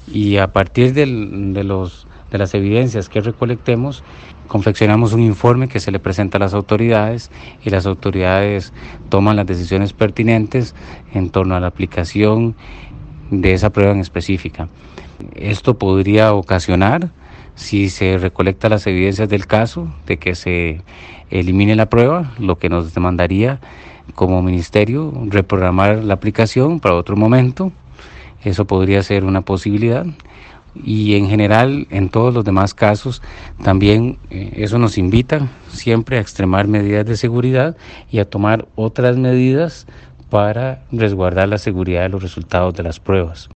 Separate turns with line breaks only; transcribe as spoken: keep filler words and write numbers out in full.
y a partir del, de, los, de las evidencias que recolectemos, confeccionamos un informe que se le presenta a las autoridades y las autoridades toman las decisiones pertinentes en torno a la aplicación de esa prueba en específica. Esto podría ocasionar, si se recolecta las evidencias del caso, de que se elimine la prueba, lo que nos demandaría como ministerio reprogramar la aplicación para otro momento. Eso podría ser una posibilidad. Y en general, en todos los demás casos, también eh, eso nos invita siempre a extremar medidas de seguridad y a tomar otras medidas para resguardar la seguridad de los resultados de las pruebas.